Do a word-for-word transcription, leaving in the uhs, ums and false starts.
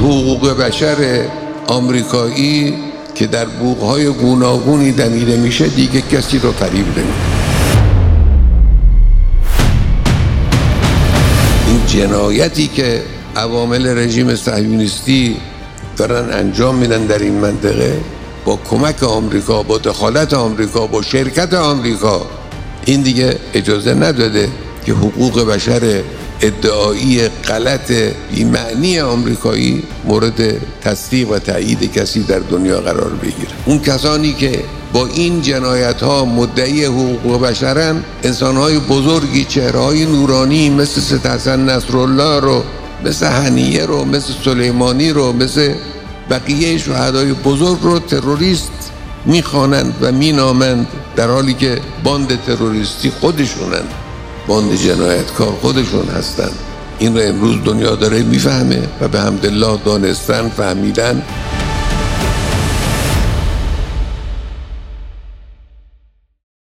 حقوق بشر آمریکایی که در بوق‌های گوناگونی دمیده میشه دیگه کسی رو فریب نمیده. این جنایتی که عوامل رژیم صهیونیستی دارن انجام میدن در این منطقه با کمک آمریکا، با دخالت آمریکا، با شرکت آمریکا، این دیگه اجازه نداده که حقوق بشر ادعایی غلط بی‌معنی آمریکایی مورد تصدیق و تایید کسی در دنیا قرار بگیره. اون کسانی که با این جنایت ها مدعی حقوق بشرن، انسان های بزرگی، چهره های نورانی مثل سید حسن نصرالله رو، مثل هنیه رو، مثل سلیمانی رو، مثل بقیه شهدای بزرگ رو تروریست میخوانند و مینامند، در حالی که باند تروریستی خودشونن، باند جنایتکار خودشون هستن. این رو امروز دنیا داره میفهمه و به حمدالله دانستن، فهمیدن.